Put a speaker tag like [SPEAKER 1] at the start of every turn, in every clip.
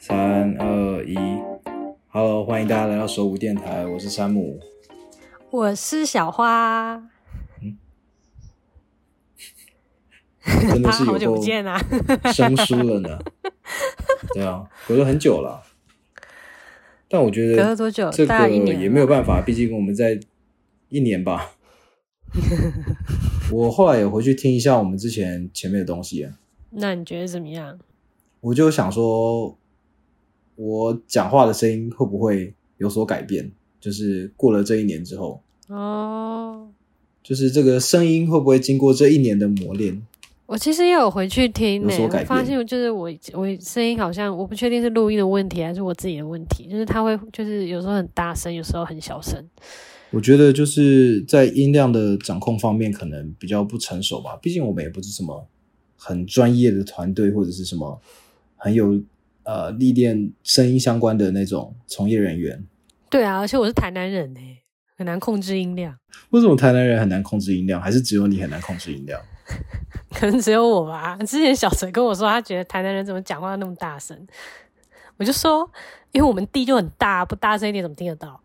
[SPEAKER 1] 3、2、1，Hello，欢迎大家来到手舞电台，我是山姆，
[SPEAKER 2] 我是小花。
[SPEAKER 1] 真的是有
[SPEAKER 2] 好久不
[SPEAKER 1] 够
[SPEAKER 2] 见啊
[SPEAKER 1] 生疏了呢。对啊，隔了很久了，但我觉得
[SPEAKER 2] 隔了多久？
[SPEAKER 1] 这个
[SPEAKER 2] 大概1年
[SPEAKER 1] 也没有办法，毕竟我们在1年吧。我后来也回去听一下我们前面的东西，
[SPEAKER 2] 那你觉得怎么样？
[SPEAKER 1] 我就想说，我讲话的声音会不会有所改变？就是过了这1年之后，就是这个声音会不会经过这1年的磨练？
[SPEAKER 2] 我其实也有回去听我
[SPEAKER 1] 有所改变。
[SPEAKER 2] 发现就是我声音好像我不确定是录音的问题还是我自己的问题，就是它会就是有时候很大声，有时候很小声。
[SPEAKER 1] 我觉得就是在音量的掌控方面可能比较不成熟吧，毕竟我们也不是什么很专业的团队，或者是什么很有历练声音相关的那种从业人员。
[SPEAKER 2] 对啊，而且我是台南人很难控制音量。
[SPEAKER 1] 为什么台南人很难控制音量？还是只有你很难控制音量？
[SPEAKER 2] 可能只有我吧。之前小陈跟我说，他觉得台南人怎么讲话那么大声，我就说，因为我们地就很大，不大声一点怎么听得到？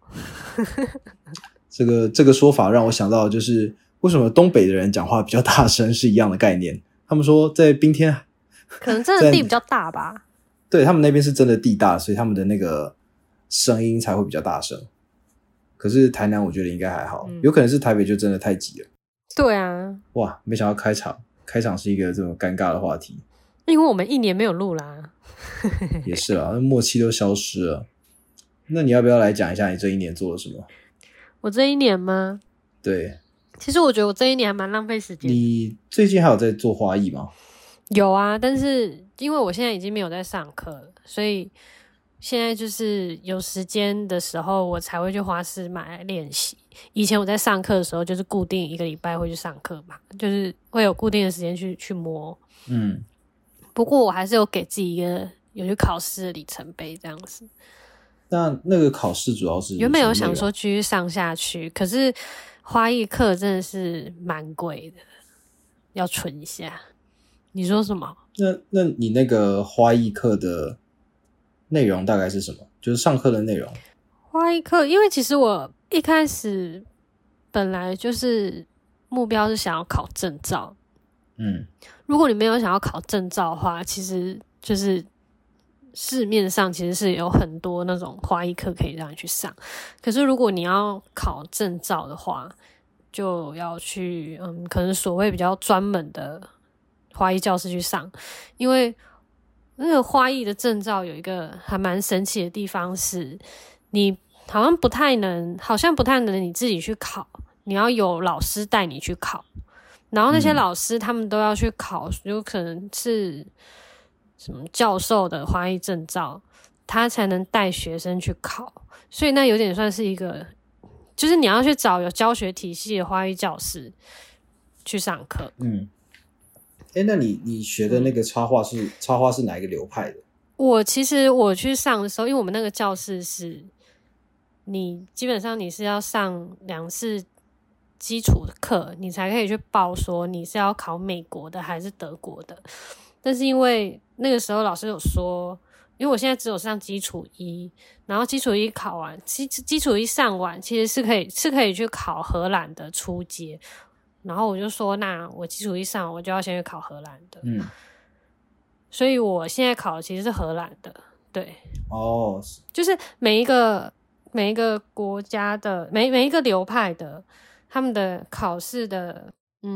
[SPEAKER 1] 这个说法让我想到，就是为什么东北的人讲话比较大声是一样的概念。他们说在冰天，
[SPEAKER 2] 可能真的地比较大吧。
[SPEAKER 1] 对，他们那边是真的地大，所以他们的那个声音才会比较大声。可是台南我觉得应该还好，有可能是台北就真的太挤了。
[SPEAKER 2] 对啊，
[SPEAKER 1] 哇，没想到开场是一个这么尴尬的话题。
[SPEAKER 2] 因为我们1年没有录啦。
[SPEAKER 1] 也是啦，默契都消失了。那你要不要来讲一下你这1年做了什么？
[SPEAKER 2] 我这1年吗？
[SPEAKER 1] 对，
[SPEAKER 2] 其实我觉得我这1年还蛮浪费时间。
[SPEAKER 1] 你最近还有在做花艺吗？
[SPEAKER 2] 有啊，但是因为我现在已经没有在上课了，所以现在就是有时间的时候我才会去花市买来练习。以前我在上课的时候就是固定1个礼拜会去上课嘛，就是会有固定的时间去摸。不过我还是有给自己一个有去考试的里程碑这样子。
[SPEAKER 1] 那个考试主要是
[SPEAKER 2] 原本有想说继续上下去，可是花艺课真的是蛮贵的，要存一下。你说什么？
[SPEAKER 1] 那你那个花艺课的内容大概是什么？就是上课的内容。
[SPEAKER 2] 花艺课，因为其实我一开始本来就是目标是想要考证照。如果你没有想要考证照的话，其实就是市面上其实是有很多那种花艺课可以让你去上。可是如果你要考证照的话，就要去可能所谓比较专门的花艺教室去上。因为那个花艺的证照有一个还蛮神奇的地方是，你好像不太能你自己去考，你要有老师带你去考。然后那些老师他们都要去考，有可能是什么教授的花艺证照，他才能带学生去考。所以那有点算是一个，就是你要去找有教学体系的花艺教室去上课。
[SPEAKER 1] 那你学的那个插花是哪一个流派的？
[SPEAKER 2] 其实我去上的时候，因为我们那个教室是你基本上你是要上2次基础的课，你才可以去报说你是要考美国的还是德国的。但是因为那个时候老师有说，因为我现在只有上基础1，然后基础1考完，基础1上完，其实是可以去考荷兰的初阶。然后我就说，那我基础1上我就要先去考荷兰的。所以我现在考的其实是荷兰的。对，就是每一个国家的每一个流派的他们的考试的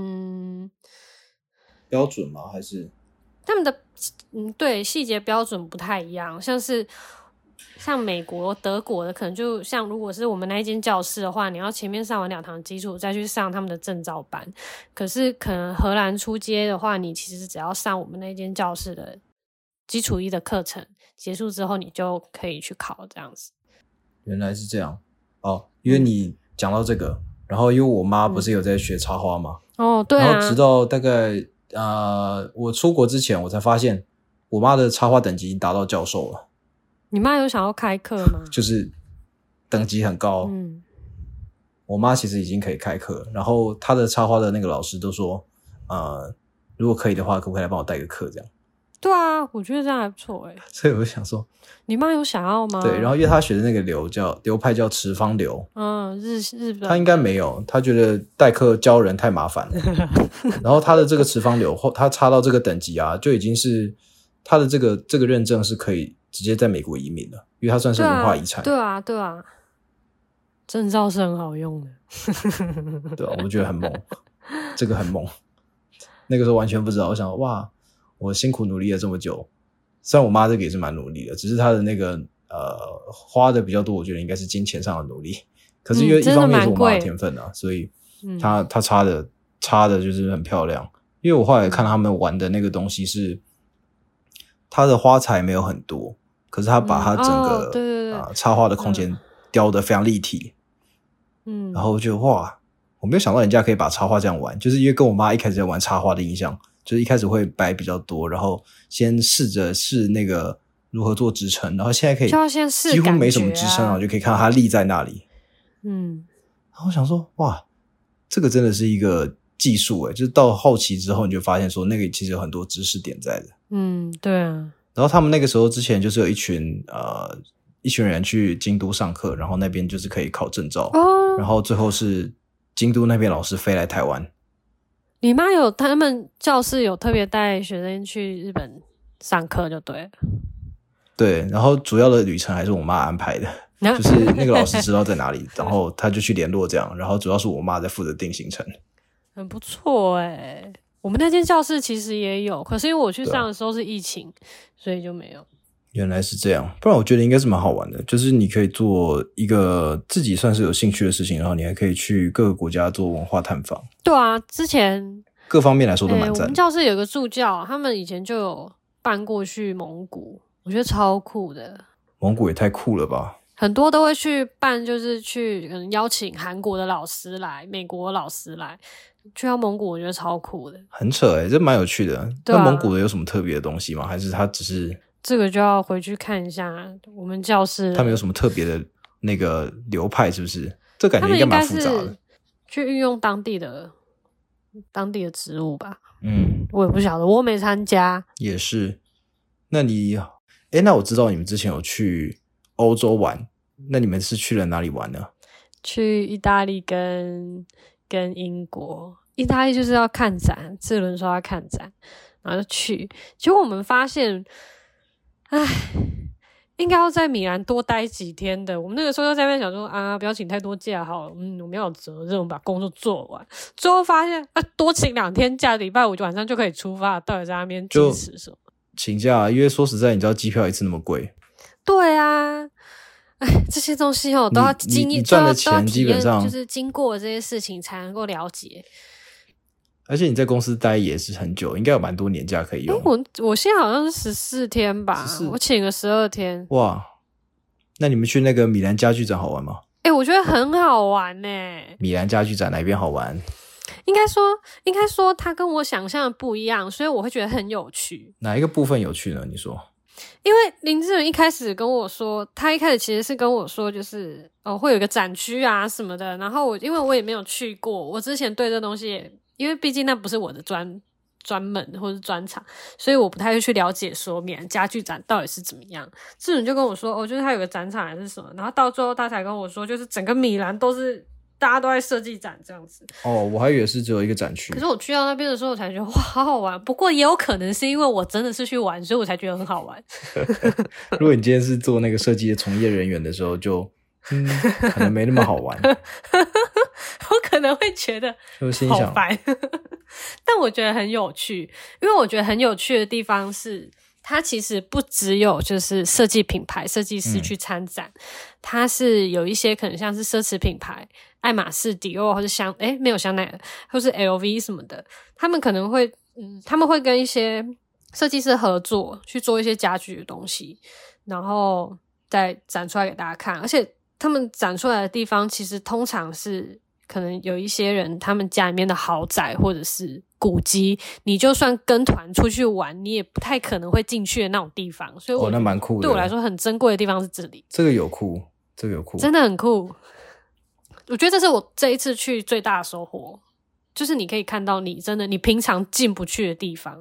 [SPEAKER 1] 标准吗？还是
[SPEAKER 2] 他们的对，细节标准不太一样。像美国德国的可能就像如果是我们那一间教室的话，你要前面上完2堂基础再去上他们的证照班。可是可能荷兰初阶的话，你其实只要上我们那间教室的基础1的课程结束之后，你就可以去考这样子。
[SPEAKER 1] 原来是这样因为你讲到这个，然后因为我妈不是有在学插花吗？
[SPEAKER 2] 对啊。
[SPEAKER 1] 然后直到大概我出国之前，我才发现我妈的插花等级已经达到教授了。
[SPEAKER 2] 你妈有想要开课吗？
[SPEAKER 1] 就是等级很高。我妈其实已经可以开课，然后她的插花的那个老师都说如果可以的话，可不可以来帮我带个课这样。
[SPEAKER 2] 对啊，我觉得这样还不错
[SPEAKER 1] 所以我就想说，
[SPEAKER 2] 你妈有想要吗？
[SPEAKER 1] 对，然后因为她学的那个流派叫池方流，
[SPEAKER 2] 日本，
[SPEAKER 1] 她应该没有，她觉得代课教人太麻烦了。然后她的这个池方流，她插到这个等级啊，就已经是她的这个认证是可以直接在美国移民了，因为它算是文化遗产。
[SPEAKER 2] 对啊，证照是很好用的。
[SPEAKER 1] 对啊，我觉得很猛，这个很猛。那个时候完全不知道，我想哇，我辛苦努力了这么久，虽然我妈这个也是蛮努力的，只是她的那个花的比较多，我觉得应该是金钱上的努力。可是因为一方面是我妈的天分啊，所以她插的就是很漂亮。因为我后来看他们玩的那个东西是，它的花材没有很多，可是他把它整个插花的空间雕得非常立体。然后就哇，我没有想到人家可以把插花这样玩，就是因为跟我妈一开始在玩插花的印象，就是一开始会摆比较多，然后先试那个如何做支撑，然后现在可以几乎没什么支撑，然后就可以看到它立在那里。然后我想说哇，这个真的是一个技术就是到后期之后你就发现说那个其实有很多知识点在的。
[SPEAKER 2] 对啊。
[SPEAKER 1] 然后他们那个时候之前就是有一群人去京都上课，然后那边就是可以考证照，然后最后是京都那边老师飞来台湾。
[SPEAKER 2] 你妈他们教室有特别带学生去日本上课就对了。
[SPEAKER 1] 对，然后主要的旅程还是我妈安排的，就是那个老师知道在哪里，然后他就去联络这样，然后主要是我妈在负责定行程。
[SPEAKER 2] 很不错我们那间教室其实也有，可是因为我去上的时候是疫情，所以就没有。
[SPEAKER 1] 原来是这样，不然我觉得应该是蛮好玩的，就是你可以做一个自己算是有兴趣的事情，然后你还可以去各个国家做文化探访。
[SPEAKER 2] 对啊，之前
[SPEAKER 1] 各方面来说都蛮赞的。
[SPEAKER 2] 我们教室有个助教，他们以前就有办过去蒙古，我觉得超酷的。
[SPEAKER 1] 蒙古也太酷了吧！
[SPEAKER 2] 很多都会去办，就是去可能邀请韩国的老师来，美国的老师来，去到蒙古，我觉得超酷的，
[SPEAKER 1] 很扯这蛮有趣的。那蒙古的有什么特别的东西吗？还是它只是
[SPEAKER 2] 这个就要回去看一下我们教室
[SPEAKER 1] 他们有什么特别的那个流派？是不是？这感觉应该蛮复杂的。
[SPEAKER 2] 去运用当地的植物吧。我也不晓得，我没参加。
[SPEAKER 1] 也是。那那我知道你们之前有去欧洲玩，那你们是去了哪里玩呢？
[SPEAKER 2] 去意大利跟英国。意大利就是要看展，志伦说要看展，然后就去。结果我们发现，应该要在米兰多待几天的。我们那个时候就在那边想说不要请太多假好了，我们要有责任，我们把工作做完。最后发现多请2天假，礼拜5晚上就可以出发，到底在那边坚持什么？
[SPEAKER 1] 请假，因为说实在，你知道机票一次那么贵。
[SPEAKER 2] 对啊，这些东西都要
[SPEAKER 1] 你赚的钱基本上
[SPEAKER 2] 就是经过这些事情才能够了解。
[SPEAKER 1] 而且你在公司待也是很久，应该有蛮多年假可以用。
[SPEAKER 2] 我现在好像是14天吧，14我请了12天。
[SPEAKER 1] 哇，那你们去那个米兰家具展好玩吗？
[SPEAKER 2] 我觉得很好玩
[SPEAKER 1] 米兰家具展哪边好玩？
[SPEAKER 2] 应该说它跟我想象的不一样，所以我会觉得很有趣。
[SPEAKER 1] 哪一个部分有趣呢？你说？
[SPEAKER 2] 因为林志远一开始跟我说，他一开始其实是跟我说，就是会有一个展区啊什么的。然后因为我也没有去过，我之前对这东西因为毕竟那不是我的专门或是专长，所以我不太会去了解说米兰家具展到底是怎么样。志远就跟我说，就是他有个展场还是什么，然后到最后他才跟我说，就是整个米兰都是大家都在设计展这样子。
[SPEAKER 1] 我还以为是只有一个展区。
[SPEAKER 2] 可是我去到那边的时候，我才觉得哇，好好玩。不过也有可能是因为我真的是去玩，所以我才觉得很好玩。
[SPEAKER 1] 如果你今天是做那个设计的从业人员的时候，就可能没那么好玩。
[SPEAKER 2] 我可能会觉得好烦。但我觉得很有趣，因为我觉得很有趣的地方是，它其实不只有就是设计品牌设计师去参展，它是有一些可能像是奢侈品牌，爱马仕、迪奥或是没有香奈儿或是 LV 什么的，他们可能会他们会跟一些设计师合作去做一些家具的东西，然后再展出来给大家看。而且他们展出来的地方其实通常是可能有一些人他们家里面的豪宅或者是古迹，你就算跟团出去玩，你也不太可能会进去的那种地方。所以
[SPEAKER 1] 那蛮酷的。
[SPEAKER 2] 对我来说很珍贵的地方是这里。
[SPEAKER 1] 这个有酷，
[SPEAKER 2] 真的很酷。我觉得这是我这一次去最大的收获，就是你可以看到你平常进不去的地方，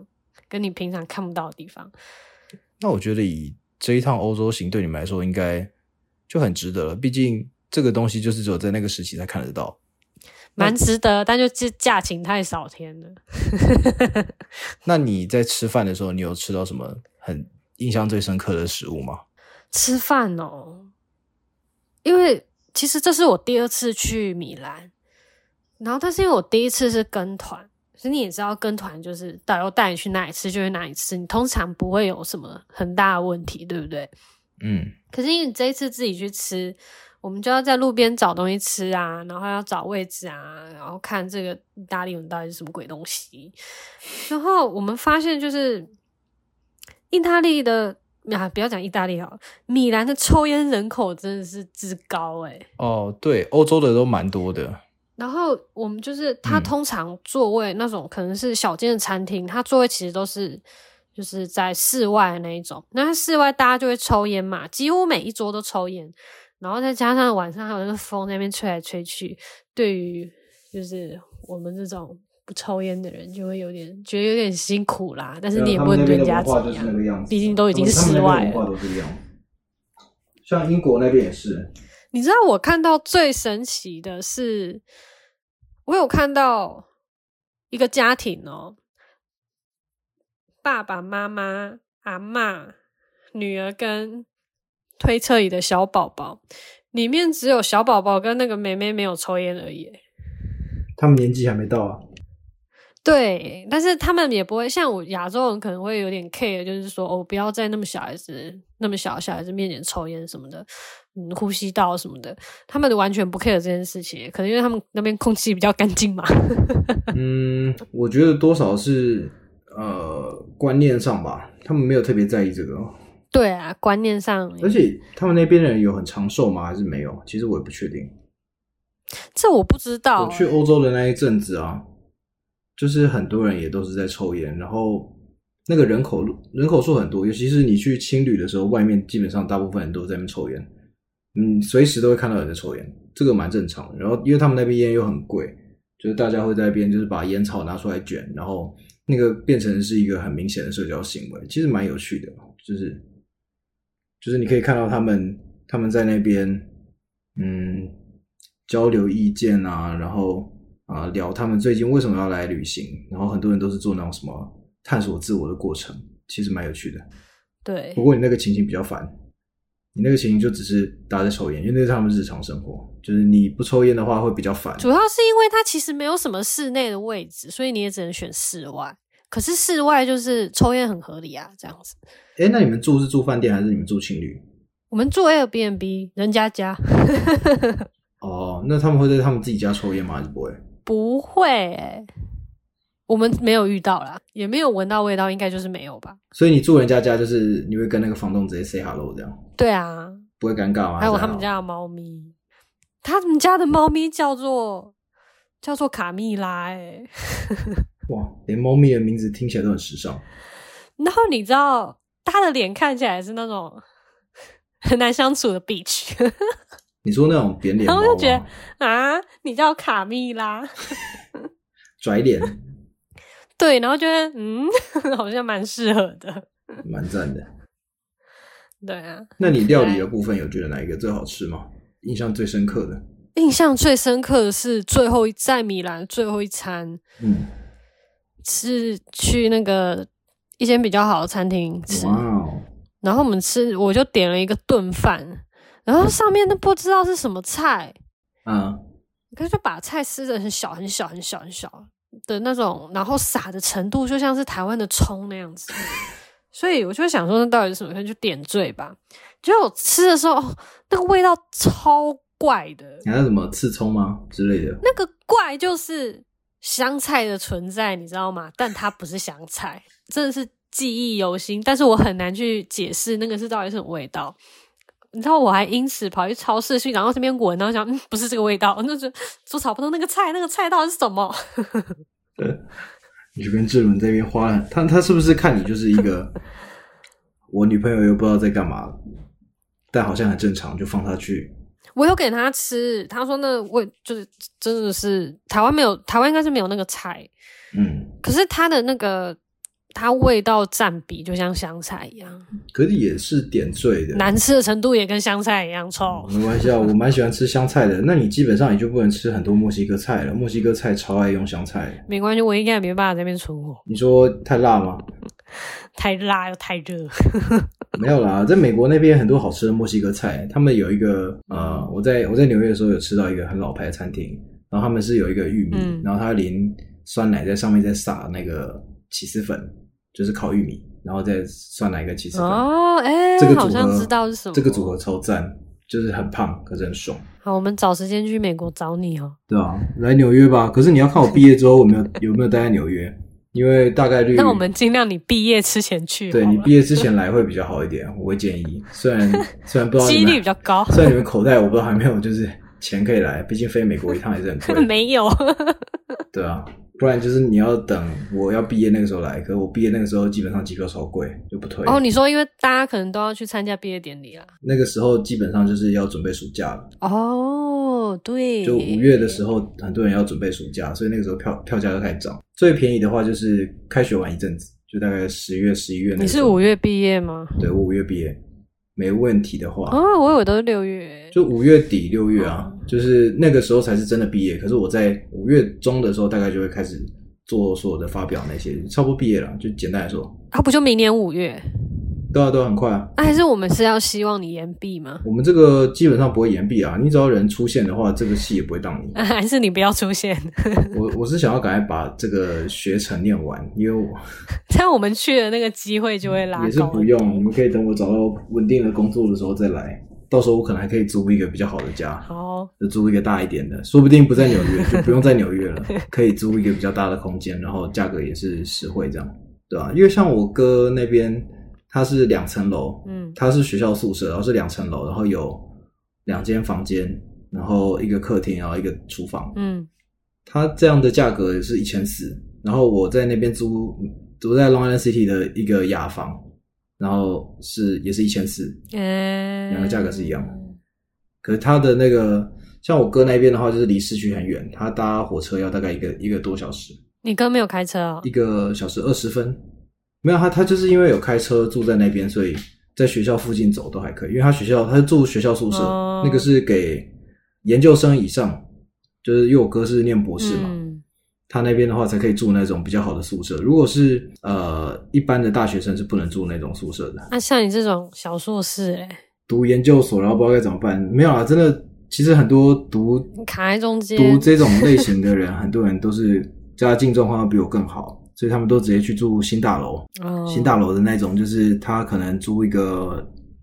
[SPEAKER 2] 跟你平常看不到的地方。
[SPEAKER 1] 那我觉得以这一趟欧洲行对你们来说应该就很值得了，毕竟这个东西就是只有在那个时期才看得到。
[SPEAKER 2] 蛮值得，但就假请太少天了。
[SPEAKER 1] 那你在吃饭的时候，你有吃到什么很印象最深刻的食物吗？
[SPEAKER 2] 吃饭哦，因为其实这是我第2次去米兰，然后但是因为我第1次是跟团，所以你也知道跟团就是导游带你去哪里吃就去哪里吃，你通常不会有什么很大的问题，对不对？可是因为你这一次自己去吃，我们就要在路边找东西吃啊，然后要找位置啊，然后看这个意大利文到底是什么鬼东西。然后我们发现就是意大利的不要讲意大利好了，米兰的抽烟人口真的是之高欸。
[SPEAKER 1] 哦，对，欧洲的都蛮多的。
[SPEAKER 2] 然后我们就是他通常座位那种可能是小间的餐厅，他座位其实都是就是在室外的那一种，那室外大家就会抽烟嘛，几乎每一桌都抽烟，然后再加上晚上还有那个风在那边吹来吹去，对于就是我们这种不抽烟的人就会觉得有点辛苦啦，但是你也不能对人家怎么样，毕竟都已经室外了。
[SPEAKER 1] 他们那边的文化都是一样，像英国那边也是。
[SPEAKER 2] 你知道我看到最神奇的是，我有看到一个家庭哦，爸爸妈妈、阿嬷、女儿跟推车里的小宝宝，里面只有小宝宝跟那个妹妹没有抽烟而已。
[SPEAKER 1] 他们年纪还没到啊。
[SPEAKER 2] 对，但是他们也不会像我亚洲人可能会有点 care， 就是说不要在那么小小孩子面前抽烟什么的，呼吸道什么的，他们完全不 care 这件事情，可能因为他们那边空气比较干净嘛。
[SPEAKER 1] 我觉得多少是观念上吧，他们没有特别在意这个。
[SPEAKER 2] 对啊，观念上。
[SPEAKER 1] 而且他们那边的人有很长寿吗？还是没有？其实我也不确定。
[SPEAKER 2] 这我不知道。
[SPEAKER 1] 我去欧洲的那一阵子啊，就是很多人也都是在抽烟，然后那个人口数很多，尤其是你去青旅的时候，外面基本上大部分人都在那边抽烟，随时都会看到有人在抽烟，这个蛮正常的。然后因为他们那边烟又很贵，就是大家会在那边就是把烟草拿出来卷，然后那个变成是一个很明显的社交行为，其实蛮有趣的，就是你可以看到他们在那边交流意见啊，然后聊他们最近为什么要来旅行，然后很多人都是做那种什么探索自我的过程，其实蛮有趣的。
[SPEAKER 2] 对，
[SPEAKER 1] 不过你那个情形比较烦，你那个情形就只是大家在抽烟，因为那是他们日常生活，就是你不抽烟的话会比较烦。
[SPEAKER 2] 主要是因为它其实没有什么室内的位置，所以你也只能选室外。可是室外就是抽烟很合理啊，这样子。
[SPEAKER 1] 那你们是住饭店还是你们住青旅？
[SPEAKER 2] 我们住 Airbnb 人家家。
[SPEAKER 1] 哦，那他们会在他们自己家抽烟吗？还是不会？
[SPEAKER 2] 不会我们没有遇到啦，也没有闻到味道，应该就是没有吧。
[SPEAKER 1] 所以你住人家家就是你会跟那个房东直接 say hello 这样？
[SPEAKER 2] 对啊。
[SPEAKER 1] 不会尴尬吗？
[SPEAKER 2] 还有他们家的猫咪，他们家的猫咪叫做卡蜜拉
[SPEAKER 1] 哇，连猫咪的名字听起来都很时尚。
[SPEAKER 2] 然后你知道他的脸看起来是那种很难相处的 bitch。
[SPEAKER 1] 你说那种扁脸猫吗？
[SPEAKER 2] 然后就觉得你叫卡蜜拉。
[SPEAKER 1] 拽脸。
[SPEAKER 2] 对，然后觉得好像蛮适合的，
[SPEAKER 1] 蛮赞的。
[SPEAKER 2] 对啊。
[SPEAKER 1] 那你料理的部分有觉得哪一个最好吃吗？印象最深刻的？
[SPEAKER 2] 印象最深刻的是在米兰最后一餐，是去那个一间比较好的餐厅吃。然后我就点了一个炖饭，然后上面都不知道是什么菜，可是就把菜撕得很小很小很小很小的那种，然后撒的程度就像是台湾的葱那样子。所以我就想说那到底是什么，可能就点缀吧。结果我吃的时候那个味道超怪的。
[SPEAKER 1] 你还有什么刺葱吗之类的？
[SPEAKER 2] 那个怪就是香菜的存在，你知道吗？但它不是香菜，真的是记忆犹新，但是我很难去解释那个是到底是什么味道。你知道我还因此跑去超市去，然后这边闻，然后想不是这个味道，那就说找不到那个菜到底是什么。
[SPEAKER 1] 你就跟志伦这边花了，他是不是看你就是一个我女朋友又不知道在干嘛，但好像很正常，就放他去。
[SPEAKER 2] 我有给他吃，他说那味就是真的是台湾应该是没有那个菜。可是他的那个它味道占比就像香菜一样，
[SPEAKER 1] 可是也是点缀的，
[SPEAKER 2] 难吃的程度也跟香菜一样臭。
[SPEAKER 1] 没关系啊，我蛮喜欢吃香菜的。那你基本上也就不能吃很多墨西哥菜了，墨西哥菜超爱用香菜。
[SPEAKER 2] 没关系，我应该也没办法在那边存活。
[SPEAKER 1] 你说太辣吗？
[SPEAKER 2] 太辣又太热。
[SPEAKER 1] 没有啦，在美国那边很多好吃的墨西哥菜，他们有一个我在纽约的时候有吃到一个很老牌的餐厅，然后他们是有一个玉米，然后他淋酸奶在上面再撒那个起司粉，就是烤玉米，然后再酸奶跟起司粉。
[SPEAKER 2] 哦，
[SPEAKER 1] 这个组合
[SPEAKER 2] 好像知道是什么。
[SPEAKER 1] 这个组合超赞，就是很胖，可是很爽。
[SPEAKER 2] 好，我们找时间去美国找你哦。
[SPEAKER 1] 对啊，来纽约吧。可是你要看我毕业之后有没有待在纽约，因为大概率。
[SPEAKER 2] 那我们尽量你毕业之前去。
[SPEAKER 1] 对，你毕业之前来会比较好一点，我会建议。虽然不知道
[SPEAKER 2] 几率比较高，
[SPEAKER 1] 虽然你们口袋我不知道还没有就是钱可以来，毕竟飞美国一趟也是很贵。
[SPEAKER 2] 没有。
[SPEAKER 1] 对啊。不然就是你要等我要毕业那个时候来，可是我毕业那个时候基本上机票超贵，就不推。
[SPEAKER 2] 哦，你说因为大家可能都要去参加毕业典礼啦。
[SPEAKER 1] 那个时候基本上就是要准备暑假了。
[SPEAKER 2] 哦，对。
[SPEAKER 1] 就5月的时候，很多人要准备暑假，所以那个时候票价就开始涨。最便宜的话就是开学完一阵子，就大概10月、11月那个时候。
[SPEAKER 2] 你是5月毕业吗？
[SPEAKER 1] 对，我5月毕业。没问题的话，
[SPEAKER 2] 我以为都是6月，
[SPEAKER 1] 就5月底6月啊，就是那个时候才是真的毕业。可是我在5月中的时候，大概就会开始做所有的发表那些，差不多毕业了。就简单来说，
[SPEAKER 2] 不就明年5月？
[SPEAKER 1] 对啊，很快啊。
[SPEAKER 2] 还是我们是要希望你延毕吗？
[SPEAKER 1] 我们这个基本上不会延毕啊，你只要人出现的话，这个系也不会当你。
[SPEAKER 2] 还是你不要出现？
[SPEAKER 1] 我是想要赶快把这个学程念完，因为
[SPEAKER 2] 这样我们去的那个机会就会拉高。
[SPEAKER 1] 也是不用，你们可以等我找到稳定的工作的时候再来。到时候我可能还可以租一个比较好的家，
[SPEAKER 2] 好，
[SPEAKER 1] 就租一个大一点的，说不定不在纽约，就不用在纽约了，可以租一个比较大的空间，然后价格也是实惠这样，对吧？因为像我哥那边，他是2层楼，他是学校宿舍，然后是2层楼，然后有2间房间，然后一个客厅，然后一个厨房，他这样的价格是1400，然后我在那边租在 Long Island City 的一个雅房。然后也是1400，两个价格是一样的。可是他的那个像我哥那边的话，就是离市区很远，他搭火车要大概一个多小时。
[SPEAKER 2] 你哥没有开车哦？1
[SPEAKER 1] 个小时20分。没有，他就是因为有开车住在那边，所以在学校附近走都还可以。因为他是住学校宿舍，那个是给研究生以上，就是因为我哥是念博士嘛。他那边的话才可以住那种比较好的宿舍，如果是一般的大学生是不能住那种宿舍的。
[SPEAKER 2] 那像你这种小硕士
[SPEAKER 1] 读研究所然后不知道该怎么办，没有啦，真的其实很多
[SPEAKER 2] 卡在中间
[SPEAKER 1] 读这种类型的人很多人都是家境状况比我更好，所以他们都直接去住新大楼。新大楼的那种就是他可能租一个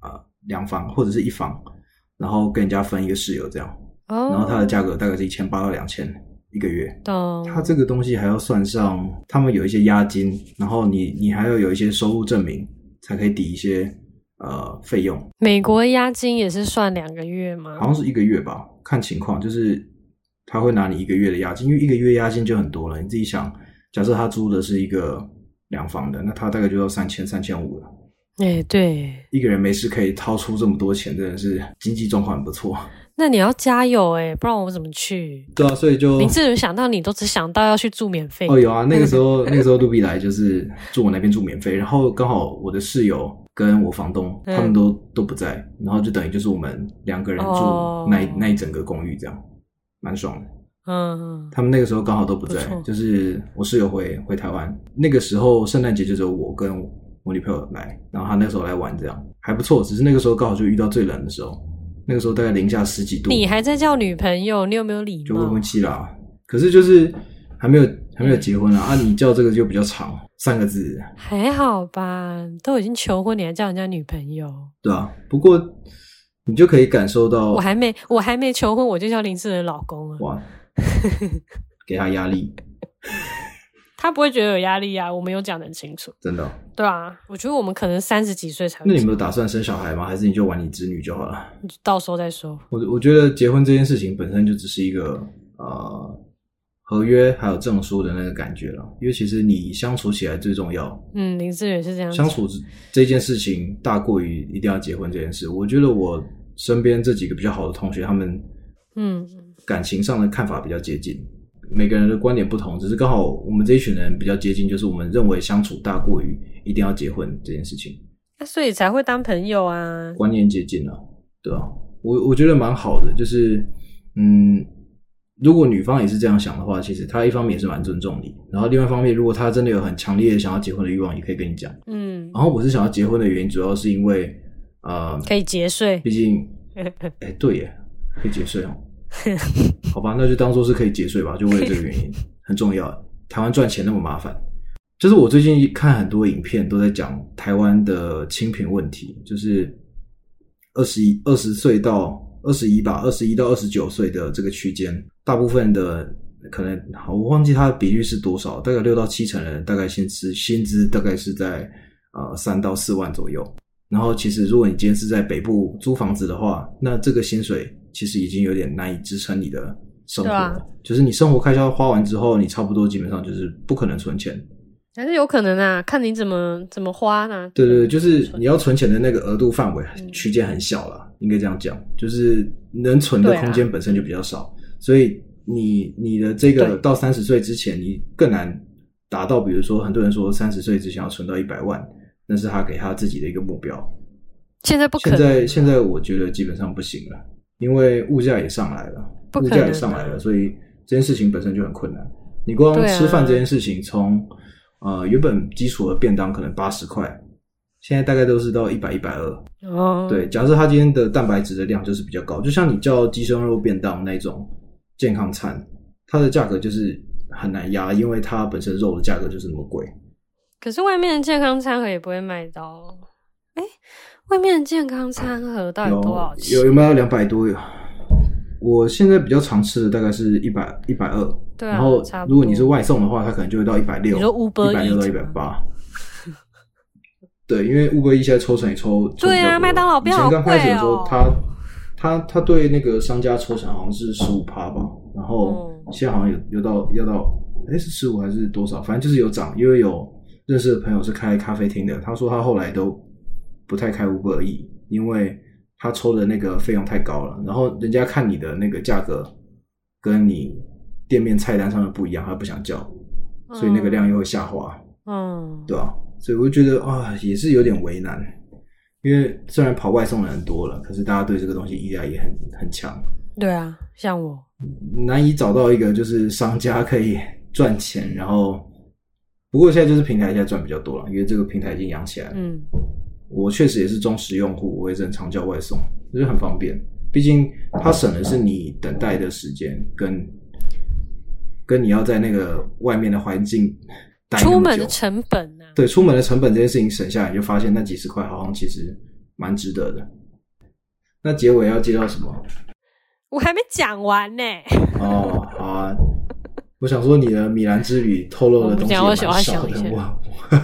[SPEAKER 1] 2房或者是1房，然后跟人家分一个室友这样。然后他的价格大概是1800到2000一个月。他这个东西还要算上他们有一些押金，然后你还要有一些收入证明才可以抵一些费用。
[SPEAKER 2] 美国押金也是算2个月吗？
[SPEAKER 1] 好像是1个月吧，看情况，就是他会拿你1个月的押金，因为1个月押金就很多了。你自己想，假设他租的是一个2房的，那他大概就要3000、3500了。
[SPEAKER 2] 对，
[SPEAKER 1] 一个人没事可以掏出这么多钱，真的是经济状况很不错。
[SPEAKER 2] 那你要加油不然我怎么去？
[SPEAKER 1] 对啊，所以就
[SPEAKER 2] 林志远想到你都只想到要去住免费。
[SPEAKER 1] 有啊，那个时候杜比来就是住我那边住免费，然后刚好我的室友跟我房东他们都不在，然后就等于就是我们2个人住那一整个公寓这样，蛮爽的。他们那个时候刚好都不在，就是我室友回台湾，那个时候圣诞节就只有我跟我女朋友来，然后她那个时候来玩这样还不错，只是那个时候刚好就遇到最冷的时候。那个时候大概零下10几度。
[SPEAKER 2] 你还在叫女朋友，你有没有礼貌？
[SPEAKER 1] 就未婚妻啦，可是就是还没有结婚啦。你叫这个就比较长，3个字。还
[SPEAKER 2] 好吧，都已经求婚，你还叫人家女朋友？
[SPEAKER 1] 对啊，不过你就可以感受到，
[SPEAKER 2] 我还没求婚，我就叫林志仁老公了。
[SPEAKER 1] 哇，给他压力。
[SPEAKER 2] 他不会觉得有压力啊，我们有讲得很清楚。
[SPEAKER 1] 真的
[SPEAKER 2] 对啊，我觉得我们可能30几岁才会。
[SPEAKER 1] 那你有没有打算生小孩吗？还是你就玩你子女就好了？
[SPEAKER 2] 到时候再说。我
[SPEAKER 1] 觉得结婚这件事情本身就只是一个合约还有证书的那个感觉了，因为其实你相处起来最重要。林志远是这样相处这件事情大过于一定要结婚这件事。我觉得我身边这几个比较好的同学，他们感情上的看法比较接近。 每个人的观点不同，只是刚好我们这一群人比较接近，就是我们认为相处大过于一定要结婚这件事情，
[SPEAKER 2] 所以才会当朋友啊，
[SPEAKER 1] 观念接近啊，对啊，我觉得蛮好的，就是如果女方也是这样想的话，其实她一方面也是蛮尊重你，然后另外一方面，如果她真的有很强烈的想要结婚的欲望，也可以跟你讲。然后我是想要结婚的原因，主要是因为
[SPEAKER 2] 可以节税，
[SPEAKER 1] 毕竟对耶，可以节税哦。好吧，那就当做是可以节税吧，就为了这个原因很重要。台湾赚钱那么麻烦，就是我最近看很多影片都在讲台湾的清贫问题，就是20岁到21吧，21到29岁的这个区间，大部分的可能我忘记它的比率是多少，大概6到7成的人大概薪资大概是在3到4万左右。然后其实如果你今天是在北部租房子的话，那这个薪水其实已经有点难以支撑你的生活了，就是你生活开销花完之后，你差不多基本上就是不可能存钱。
[SPEAKER 2] 还是有可能啊，看你怎么花呢？
[SPEAKER 1] 对对，就是你要存钱的那个额度范围区间很小啦，应该这样讲，就是能存的空间本身就比较少，所以你的这个到30岁之前，你更难达到，比如说很多人说30岁之前要存到100万，那是他给他自己的一个目标。
[SPEAKER 2] 现在不可能，
[SPEAKER 1] 现在我觉得基本上不行了，因为物价也上来了，物价也上来了，所以这件事情本身就很困难。你光吃饭这件事情，从原本基础的便当可能80块，现在大概都是到100、120。对，假设他今天的蛋白质的量就是比较高，就像你叫鸡胸肉便当那种健康餐，它的价格就是很难压，因为它本身肉的价格就是那么贵。
[SPEAKER 2] 可是外面的健康餐盒也不会卖到，外面的健康餐盒到底多少钱？
[SPEAKER 1] 有卖到200多？我现在比较常吃的大概是100、120，
[SPEAKER 2] 对啊，
[SPEAKER 1] 然后如果你是外送的话，它可能就会到160，
[SPEAKER 2] 你说 Uber Eats
[SPEAKER 1] 160到180。对，因为 Uber Eats 现在抽成也抽
[SPEAKER 2] 对啊，麦当劳变好贵哦。
[SPEAKER 1] 以前刚开始的时候，他对那个商家抽成好像是15%吧，然后现在好像要到是15还是多少，反正就是有涨，因为有认识的朋友是开咖啡厅的，他说他后来都不太开Uber Eats，因为他抽的那个费用太高了，然后人家看你的那个价格跟你店面菜单上的不一样，他不想叫，所以那个量又会下滑。对吧？所以我就觉得也是有点为难，因为虽然跑外送的人多了，可是大家对这个东西依赖也很强。
[SPEAKER 2] 对啊，像我
[SPEAKER 1] 难以找到一个就是商家可以赚钱，然后不过现在就是平台现在赚比较多了，因为这个平台已经养起来了。我确实也是忠实用户，我也是很常叫外送，就是很方便。毕竟它省的是你等待的时间，跟你要在那个外面的环境待那么久，
[SPEAKER 2] 出门的成本啊。
[SPEAKER 1] 对，出门的成本这件事情省下来，你就发现那几十块好像其实蛮值得的。那结尾要接到什么？
[SPEAKER 2] 我还没讲完呢。
[SPEAKER 1] 好啊。我想说你的米兰之旅透露的东西也蛮少的。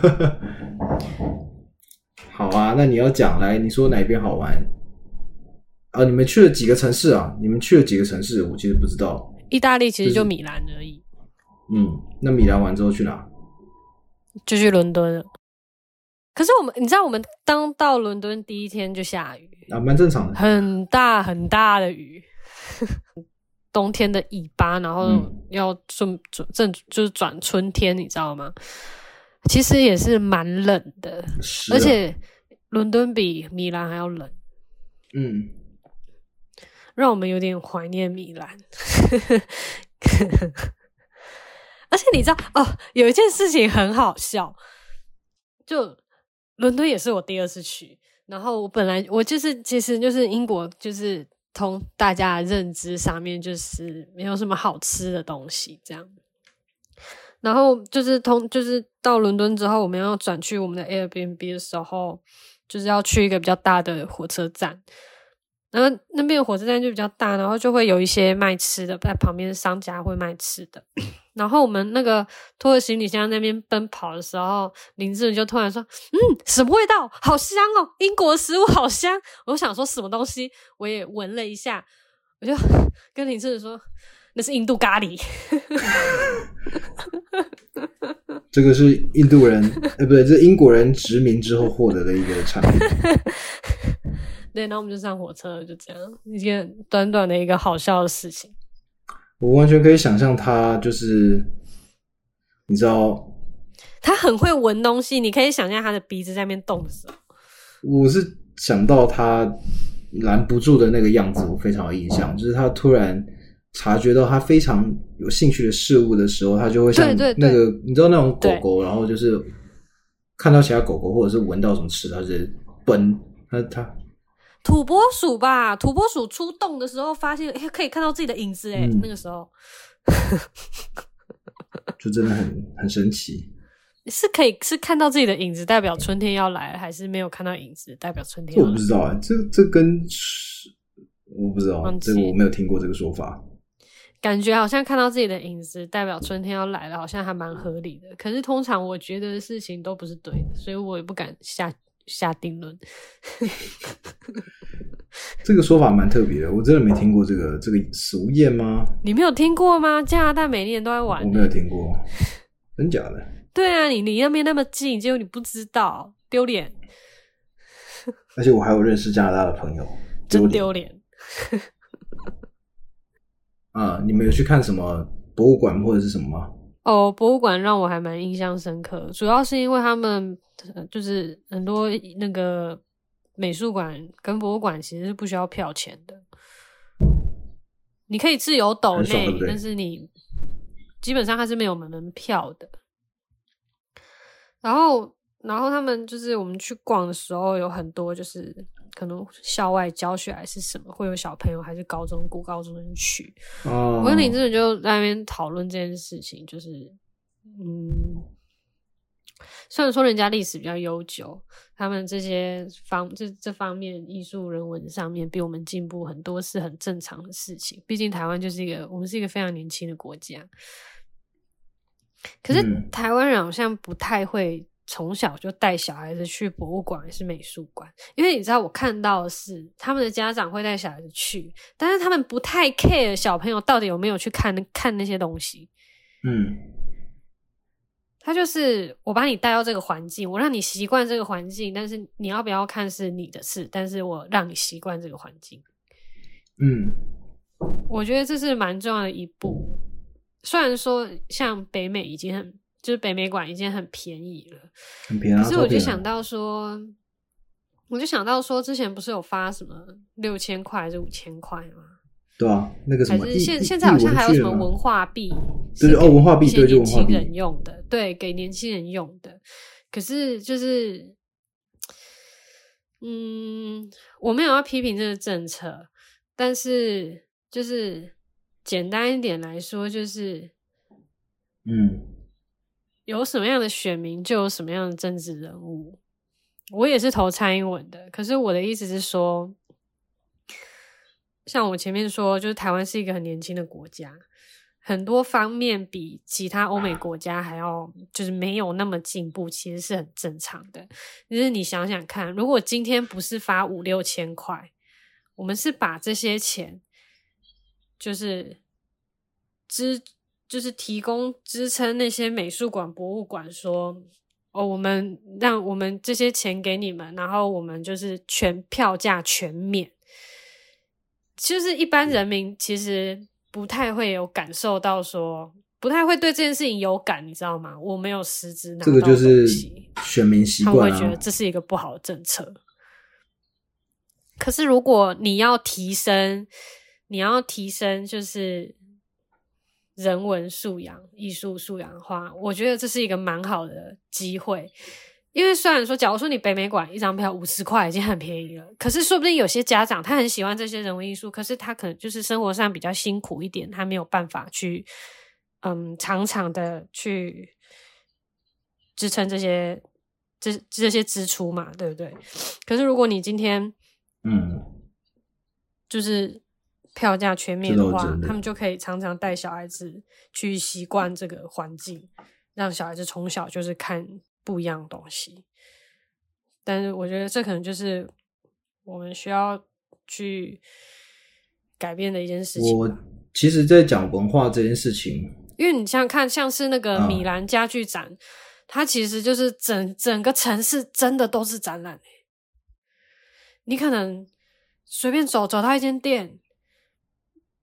[SPEAKER 1] 好啊，那你要讲来，你说哪边好玩啊？你们去了几个城市啊？我其实不知道。
[SPEAKER 2] 意大利其实就米兰而已。
[SPEAKER 1] 那米兰完之后去哪？
[SPEAKER 2] 就去伦敦了。可是你知道我们当到伦敦第一天就下雨
[SPEAKER 1] 啊，蛮正常的，
[SPEAKER 2] 很大很大的雨。冬天的尾巴，然后要就是转春天，你知道吗？其实也是蛮冷的，而且伦敦比米兰还要冷。让我们有点怀念米兰。而且你知道有一件事情很好笑，就伦敦也是我第2次去，然后我就是其实就是英国就是从大家的认知上面就是没有什么好吃的东西这样，然后就是到伦敦之后，我们要转去我们的 Airbnb 的时候，就是要去一个比较大的火车站，然后那边的火车站就比较大，然后就会有一些卖吃的，在旁边商家会卖吃的。然后我们那个拖着行李箱那边奔跑的时候，林志就突然说什么味道好香哦，英国的食物好香。我想说什么东西，我也闻了一下，我就跟林志说那是印度咖喱。
[SPEAKER 1] 这个是印度人不对，这是英国人殖民之后获得的一个产品。
[SPEAKER 2] 对，然后我们就上火车了，就这样一件短短的一个好笑的事情。
[SPEAKER 1] 我完全可以想象他就是你知道
[SPEAKER 2] 他很会闻东西，你可以想象他的鼻子在那边动的时候。
[SPEAKER 1] 我是想到他拦不住的那个样子，我非常有印象，就是他突然察觉到他非常有兴趣的事物的时候，他就会像那个你知道那种狗狗，然后就是看到其他狗狗或者是闻到什么吃的，他就奔他
[SPEAKER 2] 土拨鼠吧，土拨鼠出洞的时候发现可以看到自己的影子那个时候
[SPEAKER 1] 就真的很神奇。
[SPEAKER 2] 是看到自己的影子代表春天要来了，还是没有看到影子代表春天要来？
[SPEAKER 1] 我不知道这跟我不知道，这个我没有听过这个说法。
[SPEAKER 2] 感觉好像看到自己的影子代表春天要来了，好像还蛮合理的。可是通常我觉得事情都不是对的，所以我也不敢下定论。
[SPEAKER 1] 这个说法蛮特别的，我真的没听过这个俗谚吗？
[SPEAKER 2] 你没有听过吗？加拿大每年都在玩。
[SPEAKER 1] 我没有听过，真假的？
[SPEAKER 2] 对啊，你离那边那么近，结果你不知道，丢脸。
[SPEAKER 1] 而且我还有认识加拿大的朋友，
[SPEAKER 2] 真丢脸。
[SPEAKER 1] 你们有去看什么博物馆或者是什么吗？
[SPEAKER 2] 博物馆让我还蛮印象深刻，主要是因为他们就是很多那个美术馆跟博物馆其实是不需要票钱的，你可以自由抖内，但是你基本上它是没有门票的。然后他们就是我们去逛的时候，有很多就是可能校外教学还是什么，会有小朋友还是国高中生去。我跟林真的就在那边讨论这件事情，就是虽然说人家历史比较悠久，他们这方面艺术人文上面比我们进步很多是很正常的事情，毕竟台湾就是我们是一个非常年轻的国家。可是台湾人好像不太会从小就带小孩子去博物馆还是美术馆，因为你知道我看到的是他们的家长会带小孩子去，但是他们不太 care 小朋友到底有没有去看那些东西。他就是我把你带到这个环境，我让你习惯这个环境，但是你要不要看是你的事，但是我让你习惯这个环境。我觉得这是蛮重要的一步。虽然说像北美就是北美馆已经很便宜了，
[SPEAKER 1] 很便宜，
[SPEAKER 2] 可是我就想到说之前不是有发什么6000块还是5000块吗？
[SPEAKER 1] 对啊，那个什么，
[SPEAKER 2] 还是现在好像还有什么文化币？
[SPEAKER 1] 对文化币，对，就文化币，
[SPEAKER 2] 年轻人用的，对，给年轻人用的。可是就是，我没有要批评这个政策，但是就是简单一点来说，就是有什么样的选民就有什么样的政治人物。我也是投蔡英文的，可是我的意思是说，像我前面说，就是台湾是一个很年轻的国家，很多方面比其他欧美国家还要就是没有那么进步，其实是很正常的。就是你想想看，如果今天不是发5-6千块，我们是把这些钱就是提供支撑那些美术馆博物馆说我们这些钱给你们，然后我们就是票价全免，就是一般人民其实不太会有感受到说，不太会对这件事情有感，你知道吗？我没有实质拿到东西，
[SPEAKER 1] 这个就是选民习惯，
[SPEAKER 2] 他们会觉得这是一个不好的政策。可是如果你要提升就是人文素养、艺术素养的话，我觉得这是一个蛮好的机会。因为虽然说假如说你北美馆一张票50块已经很便宜了，可是说不定有些家长他很喜欢这些人文艺术，可是他可能就是生活上比较辛苦一点，他没有办法去常常的去支撑这些支出嘛，对不对？可是如果你今天就是票价全免的话，他们就可以常常带小孩子去习惯这个环境，让小孩子从小就是看不一样的东西。但是我觉得这可能就是我们需要去改变的一件事情。
[SPEAKER 1] 我其实在讲文化这件事情，
[SPEAKER 2] 因为你想想看，像是那个米兰家具展，它其实就是整个城市真的都是展览。你可能随便走到一间店，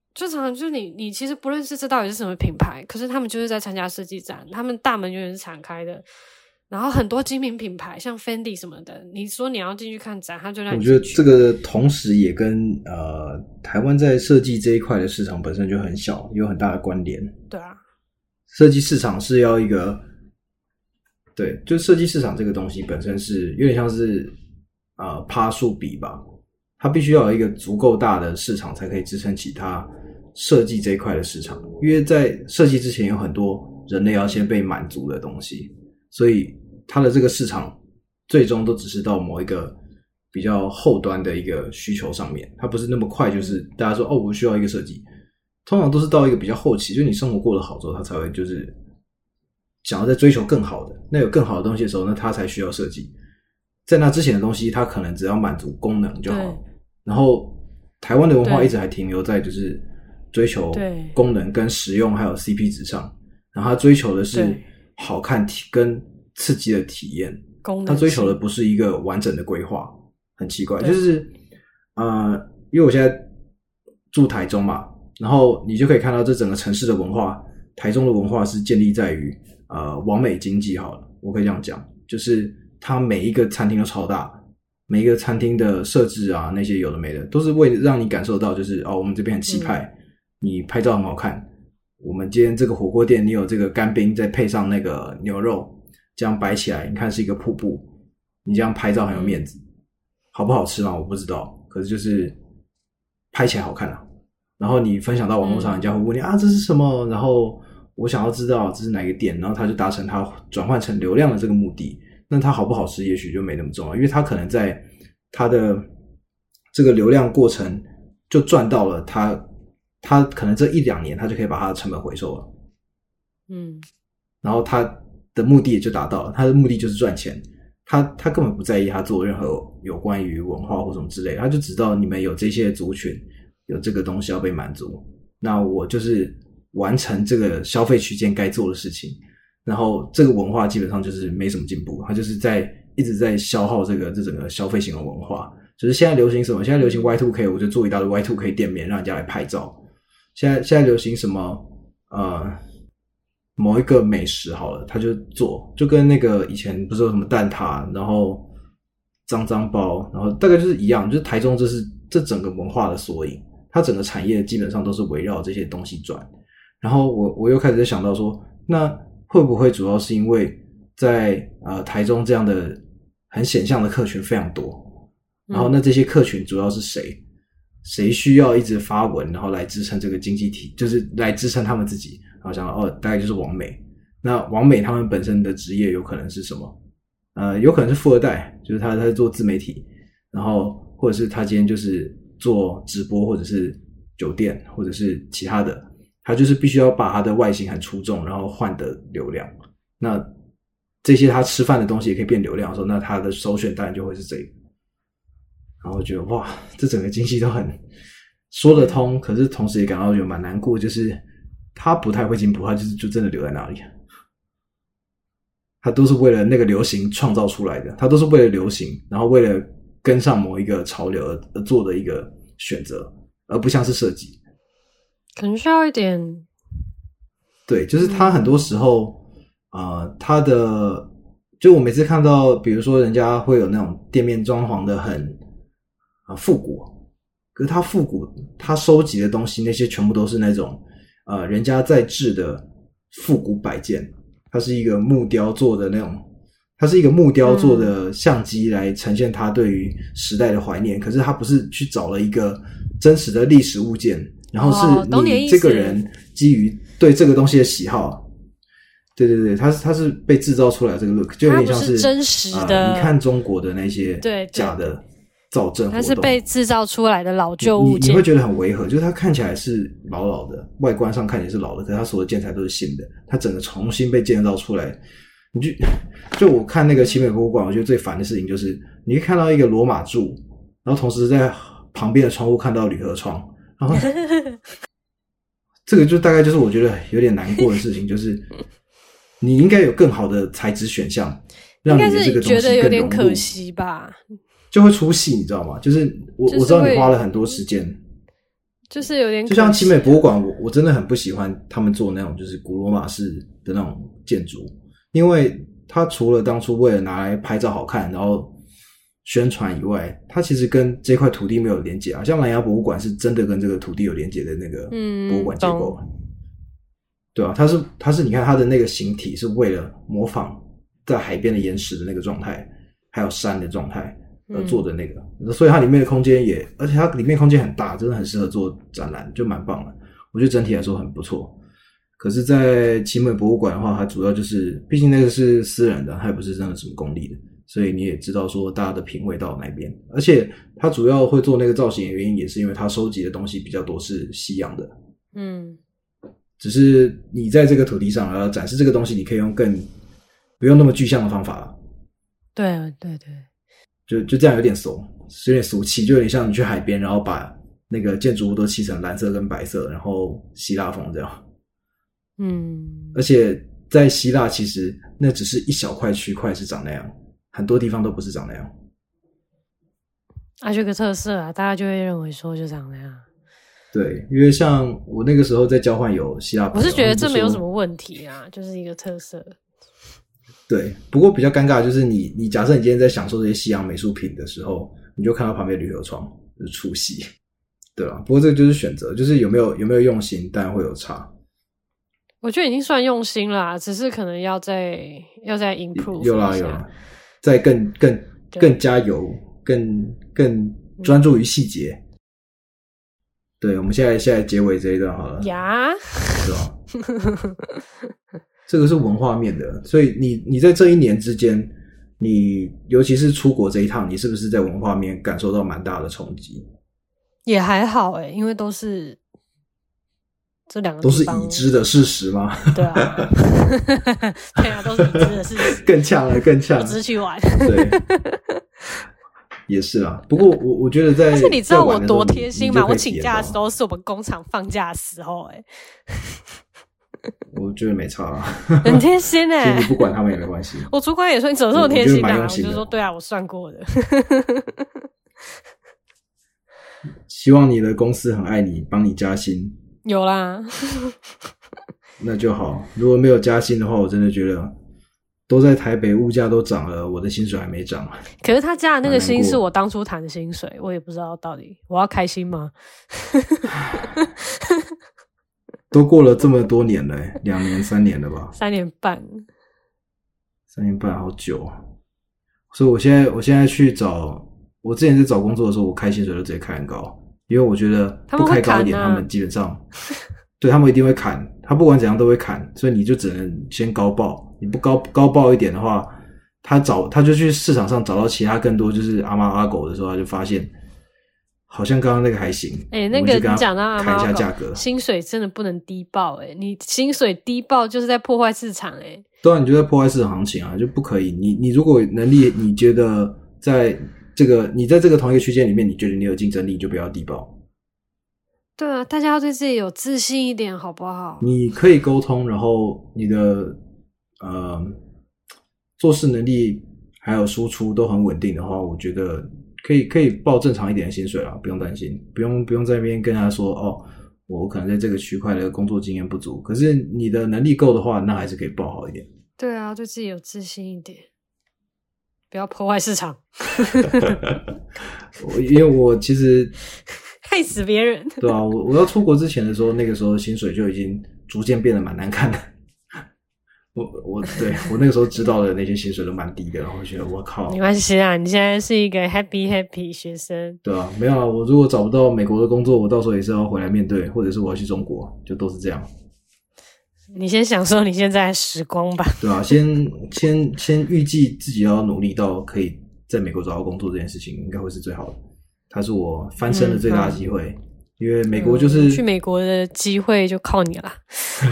[SPEAKER 2] 就常常就是你其实不认识这到底是什么品牌，可是他们就是在参加设计展，他们大门永远是敞开的。然后很多精品品牌像 Fendi 什么的，你说你要进去看展，他就让你进去。
[SPEAKER 1] 我觉得这个同时也跟台湾在设计这一块的市场本身就很小，有很大的关联。
[SPEAKER 2] 对啊，
[SPEAKER 1] 设计市场是要一个，对，就设计市场这个东西本身是有点像是趴数比吧，它必须要有一个足够大的市场才可以支撑起它设计这一块的市场，因为在设计之前有很多人类要先被满足的东西，所以它的这个市场最终都只是到某一个比较后端的一个需求上面，它不是那么快就是大家说哦我需要一个设计，通常都是到一个比较后期，就是你生活过得好之后，它才会就是想要再追求更好的，那有更好的东西的时候，那它才需要设计。在那之前的东西它可能只要满足功能就好，然后台湾的文化一直还停留在就是追求功能跟实用还有 CP 值上，然后它追求的是好看跟刺激的体验，它追求的不是一个完整的规划，很奇怪。就是因为我现在住台中嘛，然后你就可以看到这整个城市的文化，台中的文化是建立在于网美经济好了，我可以这样讲，就是它每一个餐厅都超大，每一个餐厅的设置啊那些有的没的都是为了让你感受到就是我们这边很气派，你拍照很好看，我们今天这个火锅店你有这个干冰再配上那个牛肉这样摆起来，你看是一个瀑布，你这样拍照很有面子。好不好吃嘛我不知道，可是就是拍起来好看啊，然后你分享到网络上，人家会问你这是什么，然后我想要知道这是哪个店，然后他就达成他转换成流量的这个目的。那它好不好吃也许就没那么重要，因为他可能在他的这个流量过程就赚到了他可能这1-2年他就可以把他的成本回收了，然后他的目的也就达到了，他的目的就是赚钱，他根本不在意他做任何有关于文化或什么之类的，他就知道你们有这些族群有这个东西要被满足，那我就是完成这个消费区间该做的事情，然后这个文化基本上就是没什么进步，它就是一直在消耗这整个消费型的文化。就是现在流行什么，现在流行 Y2K 我就做一大堆 Y2K 店面让人家来拍照，现在流行什么某一个美食好了，他就做，就跟那个以前不是有什么蛋挞然后脏包，然后大概就是一样，就是台中这整个文化的缩影，它整个产业基本上都是围绕这些东西转。然后我又开始在想到说，那会不会主要是因为在台中这样的很显象的客群非常多，然后那这些客群主要是谁需要一直发文然后来支撑这个经济体，就是来支撑他们自己，然后想到大概就是网美。那网美他们本身的职业有可能是什么？有可能是富二代，就是他在做自媒体，然后或者是他今天就是做直播，或者是酒店，或者是其他的，他就是必须要把他的外形很出众，然后换得流量。那这些他吃饭的东西也可以变流量的时候，那他的首选当然就会是这个。然后我觉得哇，这整个经济都很说得通，可是同时也感到觉得蛮难过，就是他不太会进步，他就真的留在那里。他都是为了那个流行创造出来的，他都是为了流行，然后为了跟上某一个潮流而做的一个选择，而不像是设计。
[SPEAKER 2] 可能需要一点，
[SPEAKER 1] 对，就是他很多时候他的就我每次看到比如说人家会有那种店面装潢的很复古，可是他复古他收集的东西那些全部都是那种人家在制的复古摆件，它是一个木雕做的那种，它是一个木雕做的相机来呈现他对于时代的怀念，可是他不是去找了一个真实的历史物件，然后是你这个人基于对这个东西的喜好，对对对，它是被制造出来的这个 look， 就有点像是
[SPEAKER 2] 真实的
[SPEAKER 1] 你看中国的那些假的造镇活动，
[SPEAKER 2] 它是被制造出来的老旧物件，
[SPEAKER 1] 你会觉得很违和，就是它看起来是老老的，外观上看起来是老的，可是它所有的建材都是新的，它整个重新被建造出来。你就我看那个奇美博物馆，我觉得最烦的事情就是你会看到一个罗马柱，然后同时在旁边的窗户看到铝合窗，然后这个就大概就是我觉得有点难过的事情，就是你应该有更好的材质选项，让你的这个东西更融入，
[SPEAKER 2] 应该是觉得有点可惜吧，
[SPEAKER 1] 就会出戏，你知道吗？就是我知道你花了很多时间，
[SPEAKER 2] 就是有点
[SPEAKER 1] 就像奇美博物馆，我真的很不喜欢他们做那种就是古罗马式的那种建筑，因为它除了当初为了拿来拍照好看，然后宣传以外，它其实跟这块土地没有连结啊。像南洋博物馆是真的跟这个土地有连结的那个博物馆结构，对啊，它是你看它的那个形体是为了模仿在海边的岩石的那个状态，还有山的状态而做的那个，所以它里面的空间也，而且它里面空间很大，真的很适合做展览，就蛮棒的。我觉得整体来说很不错。可是在奇美博物馆的话，它主要就是毕竟那个是私人的，它也不是真的什么公立的，所以你也知道说大家的品味到哪边。而且它主要会做那个造型的原因也是因为它收集的东西比较多是西洋的，只是你在这个土地上要展示这个东西，你可以用更不用那么具象的方法了。
[SPEAKER 2] 对对对，
[SPEAKER 1] 就这样有点俗气，就有点像你去海边，然后把那个建筑物都漆成蓝色跟白色，然后希腊风这样。而且在希腊其实那只是一小块区块是长那样，很多地方都不是长那样。
[SPEAKER 2] 就个特色啊，大家就会认为说就长那样。
[SPEAKER 1] 对，因为像我那个时候在交换有希腊朋友，
[SPEAKER 2] 我是觉得这没有什么问题啊，就是一个特色。
[SPEAKER 1] 对，不过比较尴尬的就是你假设你今天在享受这些西洋美术品的时候，你就看到旁边旅游窗就是出戏，对吧？不过这个就是选择，就是有没有用心，当然会有差。
[SPEAKER 2] 我觉得已经算用心啦，只是可能要再 improve
[SPEAKER 1] 有啦，再更加油，更专注于细节。对，我们现在结尾这一段好了。
[SPEAKER 2] 呀，
[SPEAKER 1] 对吧？这个是文化面的，所以你在这一年之间，你尤其是出国这一趟，你是不是在文化面感受到蛮大的冲击？
[SPEAKER 2] 也还好因为都是这两个
[SPEAKER 1] 都是已知的事实吗？
[SPEAKER 2] 对啊，对啊，都是已知的事实。
[SPEAKER 1] 更呛了。我
[SPEAKER 2] 只是去玩。
[SPEAKER 1] 对，也是啦。不过我觉得
[SPEAKER 2] 而且你知道我多贴心吗？
[SPEAKER 1] 我
[SPEAKER 2] 请假的时候是我们工厂放假的时候
[SPEAKER 1] 我觉得没差啊，
[SPEAKER 2] 很贴心
[SPEAKER 1] 其实你不管他们也没关系。
[SPEAKER 2] 我主管也说你怎么这么贴心啊？我就说对啊，我算过的。
[SPEAKER 1] 希望你的公司很爱你，帮你加薪。
[SPEAKER 2] 有啦。
[SPEAKER 1] 那就好。如果没有加薪的话，我真的觉得都在台北，物价都涨了，我的薪水还没涨。
[SPEAKER 2] 可是他加的那个薪是我当初谈的薪水，我也不知道到底我要开心吗？
[SPEAKER 1] 都过了这么多年了，2年3年了吧
[SPEAKER 2] ？3年半。
[SPEAKER 1] 3年半好久啊！所以我现在去找，我之前在找工作的时候，我开薪水就直接开很高，因为我觉得不开高一点，他们基本上对他们一定会砍，他不管怎样都会砍，所以你就只能先高报，你不高报一点的话，他就去市场上找到其他更多就是阿猫阿狗的时候，他就发现好像刚刚那个还行。
[SPEAKER 2] 那个你讲到阿猫阿狗，
[SPEAKER 1] 看一下价格，
[SPEAKER 2] 薪水真的不能低报你薪水低报就是在破坏市场
[SPEAKER 1] 对啊，你就在破坏市场行情啊，就不可以。你如果能力，你觉得你在这个同一个区间里面，你觉得你有竞争力，就不要低报。
[SPEAKER 2] 对啊，大家要对自己有自信一点，好不好？
[SPEAKER 1] 你可以沟通，然后你的做事能力还有输出都很稳定的话，我觉得可以报正常一点的薪水啦，不用担心，不用在那边跟他说我可能在这个区块的工作经验不足，可是你的能力够的话，那还是可以报好一点。
[SPEAKER 2] 对啊，对自己有自信一点，不要破坏市场。
[SPEAKER 1] 因为我其实
[SPEAKER 2] 害死别人。
[SPEAKER 1] 对啊，我要出国之前的时候，那个时候薪水就已经逐渐变得蛮难看的。我那个时候知道的那些薪水都蛮低的，然后我觉得我靠，
[SPEAKER 2] 没关系啊，你现在是一个 happy 学生。
[SPEAKER 1] 对啊，没有啊，我如果找不到美国的工作，我到时候也是要回来面对，或者是我要去中国，就都是这样。
[SPEAKER 2] 你先享受你现在的时光吧。
[SPEAKER 1] 对啊，先预计自己要努力到可以在美国找到工作这件事情，应该会是最好的。它是我翻身的最大的机会，因为美国就是
[SPEAKER 2] 去美国的机会就靠你啦。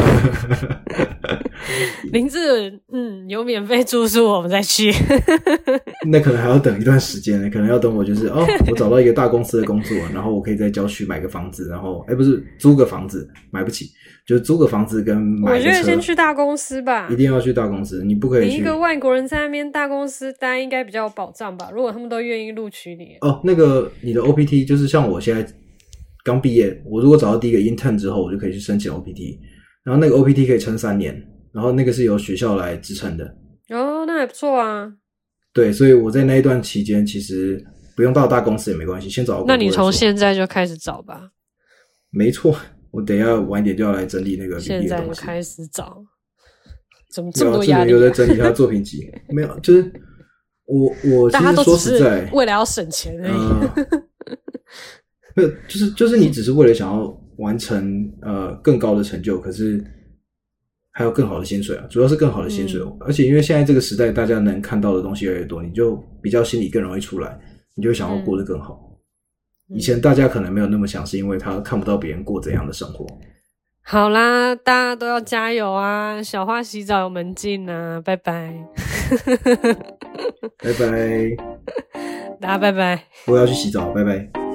[SPEAKER 2] 林志有免费住宿我们再去。
[SPEAKER 1] 那可能还要等一段时间呢，可能要等我就是我找到一个大公司的工作，然后我可以在郊区买个房子，然后不是租个房子，买不起，就是租个房子跟买个车。
[SPEAKER 2] 我觉得先去大公司吧，
[SPEAKER 1] 一定要去大公司，你不可以去。
[SPEAKER 2] 你一个外国人在那边大公司待应该比较有保障吧？如果他们都愿意录取你。
[SPEAKER 1] 那个你的 OPT 就是像我现在刚毕业，我如果找到第一个 intern 之后，我就可以去申请 OPT， 然后那个 OPT 可以撑3年，然后那个是由学校来支撑的。
[SPEAKER 2] 哦，那还不错啊。
[SPEAKER 1] 对，所以我在那一段期间其实不用到大公司也没关系，先找到工作。
[SPEAKER 2] 那你从现在就开始找吧。
[SPEAKER 1] 没错，我等一下晚一点就要来整理那个履历的东西。
[SPEAKER 2] 现在就开始找，怎么这么多压力？
[SPEAKER 1] 又在整理他的作品集，没有，就是我其实说实在，
[SPEAKER 2] 为了要省钱而已。
[SPEAKER 1] 没有，就是你只是为了想要完成更高的成就，可是还有更好的薪水啊，主要是更好的薪水。而且因为现在这个时代，大家能看到的东西越来越多，你就比较心里更容易出来，你就会想要过得更好。以前大家可能没有那么想，是因为他看不到别人过怎样的生活。
[SPEAKER 2] 好啦，大家都要加油啊！小花洗澡有门禁啊，拜拜，
[SPEAKER 1] 拜拜，
[SPEAKER 2] 大家拜拜，
[SPEAKER 1] 我要去洗澡，拜拜。